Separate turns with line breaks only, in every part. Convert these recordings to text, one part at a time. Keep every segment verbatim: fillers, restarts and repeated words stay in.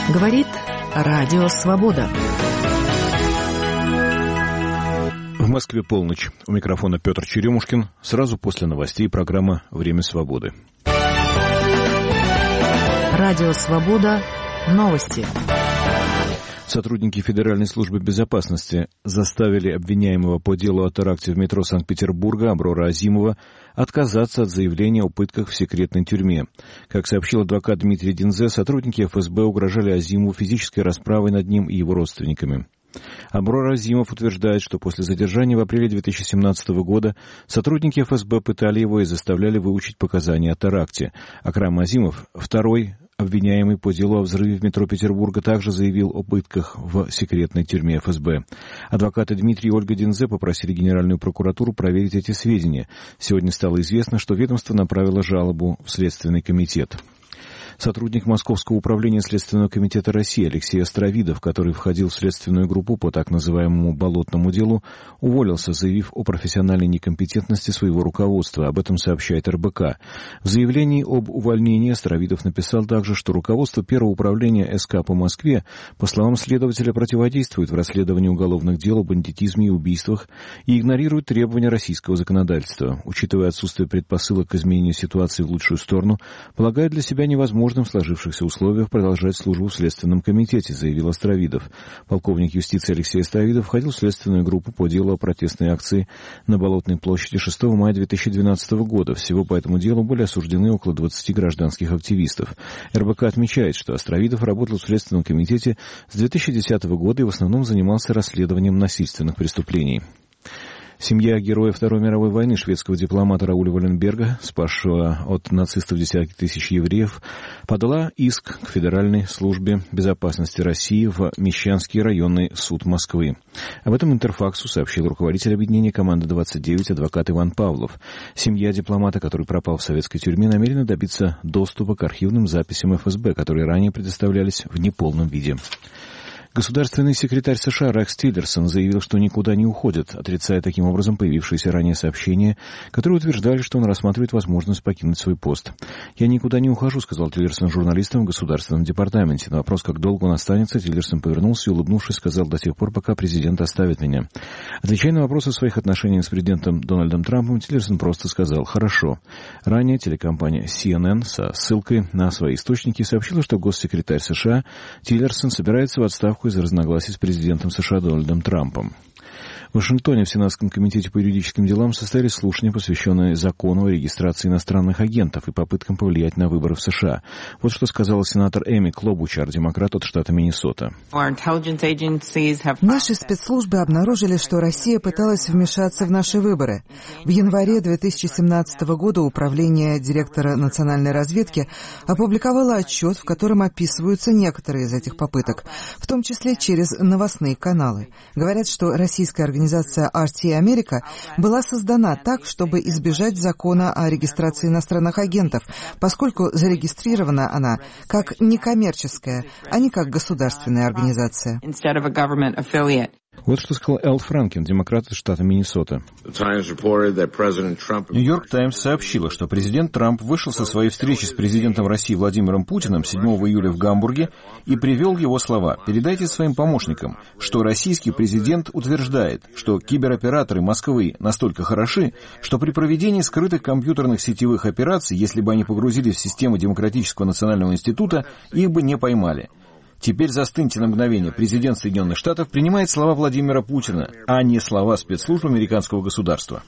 Говорит Радио Свобода.
В Москве полночь. У микрофона Петр Черемушкин. Сразу после новостей программа «Время свободы».
Радио Свобода. Новости.
Сотрудники Федеральной службы безопасности заставили обвиняемого по делу о теракте в метро Санкт-Петербурга Аброра Азимова отказаться от заявления о пытках в секретной тюрьме. Как сообщил адвокат Дмитрий Динзе, сотрудники эф эс бэ угрожали Азимову физической расправой над ним и его родственниками. Аброр Азимов утверждает, что после задержания в апреле две тысячи семнадцатого года сотрудники эф эс бэ пытали его и заставляли выучить показания о теракте. Акрам Азимов, второй обвиняемый по делу о взрыве в метро Петербурга, также заявил о пытках в секретной тюрьме эф эс бэ. Адвокаты Дмитрий и Ольга Динзе попросили Генеральную прокуратуру проверить эти сведения. Сегодня стало известно, что ведомство направило жалобу в Следственный комитет. Сотрудник Московского управления Следственного комитета России Алексей Островидов, который входил в следственную группу по так называемому «болотному делу», уволился, заявив о профессиональной некомпетентности своего руководства. Об этом сообщает эр бэ ка. В заявлении об увольнении Островидов написал также, что руководство Первого управления эс ка по Москве, по словам следователя, противодействует в расследовании уголовных дел о бандитизме и убийствах и игнорирует требования российского законодательства. Учитывая отсутствие предпосылок к изменению ситуации в лучшую сторону, полагает для себя невозможным в сложившихся условиях продолжать службу в Следственном комитете, заявил Островидов. Полковник юстиции Алексей Островидов входил в следственную группу по делу о протестной акции на Болотной площади шестого мая две тысячи двенадцатого года. Всего по этому делу были осуждены около двадцати гражданских активистов. эр бэ ка отмечает, что Островидов работал в Следственном комитете с две тысячи десятого года и в основном занимался расследованием насильственных преступлений. Семья героя Второй мировой войны, шведского дипломата Рауля Валенберга, спасшего от нацистов десятки тысяч евреев, подала иск к Федеральной службе безопасности России в Мещанский районный суд Москвы. Об этом Интерфаксу сообщил руководитель объединения «Команда двадцать девять» адвокат Иван Павлов. Семья дипломата, который пропал в советской тюрьме, намерена добиться доступа к архивным записям эф эс бэ, которые ранее предоставлялись в неполном виде. Государственный секретарь США Рекс Тиллерсон заявил, что никуда не уходит, отрицая таким образом появившиеся ранее сообщения, которые утверждали, что он рассматривает возможность покинуть свой пост. «Я никуда не ухожу», — сказал Тиллерсон журналистам в Государственном департаменте. На вопрос, как долго он останется, Тиллерсон повернулся и, улыбнувшись, сказал: «До тех пор, пока президент оставит меня». Отвечая на вопрос о своих отношениях с президентом Дональдом Трампом, Тиллерсон просто сказал: «Хорошо». Ранее телекомпания си эн эн со ссылкой на свои источники сообщила, что госсекретарь США Тиллерсон собирается в отставку из-за разногласий с президентом США Дональдом Трампом. В Вашингтоне в Сенатском комитете по юридическим делам состоялись слушания, посвященные закону о регистрации иностранных агентов и попыткам повлиять на выборы в США. Вот что сказала сенатор Эми Клобучар, демократ от штата Миннесота.
Наши спецслужбы обнаружили, что Россия пыталась вмешаться в наши выборы. В январе две тысячи семнадцатого года управление директора национальной разведки опубликовало отчет, в котором описываются некоторые из этих попыток, в том числе через новостные каналы. Говорят, что российская организация Организация ар ти Америка была создана так, чтобы избежать закона о регистрации иностранных агентов, поскольку зарегистрирована она как некоммерческая, а не как государственная организация.
Вот что сказал Эл Франкен, демократ из штата Миннесота.
Нью-Йорк Таймс сообщила, что президент Трамп вышел со своей встречи с президентом России Владимиром Путиным седьмого июля в Гамбурге и привел его слова: «Передайте своим помощникам, что российский президент утверждает, что кибероператоры Москвы настолько хороши, что при проведении скрытых компьютерных сетевых операций, если бы они погрузились в систему Демократического национального института, их бы не поймали». Теперь застыньте на мгновение. Президент Соединенных Штатов принимает слова Владимира Путина, а не слова спецслужб американского государства.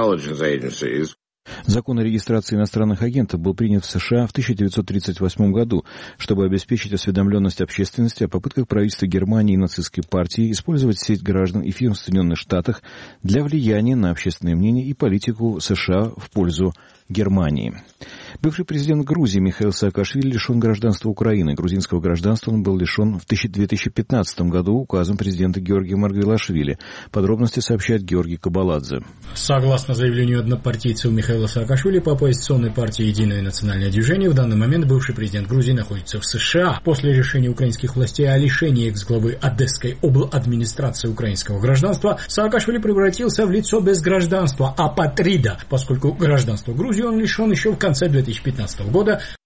Закон о регистрации иностранных агентов был принят в США в тысяча девятьсот тридцать восьмом году, чтобы обеспечить осведомленность общественности о попытках правительства Германии и нацистской партии использовать сеть граждан и фирм в Соединенных Штатах для влияния на общественное мнение и политику США в пользу Германии. Бывший президент Грузии Михаил Саакашвили лишен гражданства Украины. Грузинского гражданства он был лишен в две тысячи пятнадцатом году указом президента Георгия Маргвелашвили. Подробности сообщает Георгий Кабаладзе.
Согласно заявлению однопартийцев Михаила Саакашвили по оппозиционной партии «Единое национальное движение», в данный момент бывший президент Грузии находится в США. После решения украинских властей о лишении экс-главы Одесской обладминистрации украинского гражданства, Саакашвили превратился в лицо без гражданства, апатрида, поскольку гражданство Грузии он лишен еще в конце две тысячи пятнадцатого года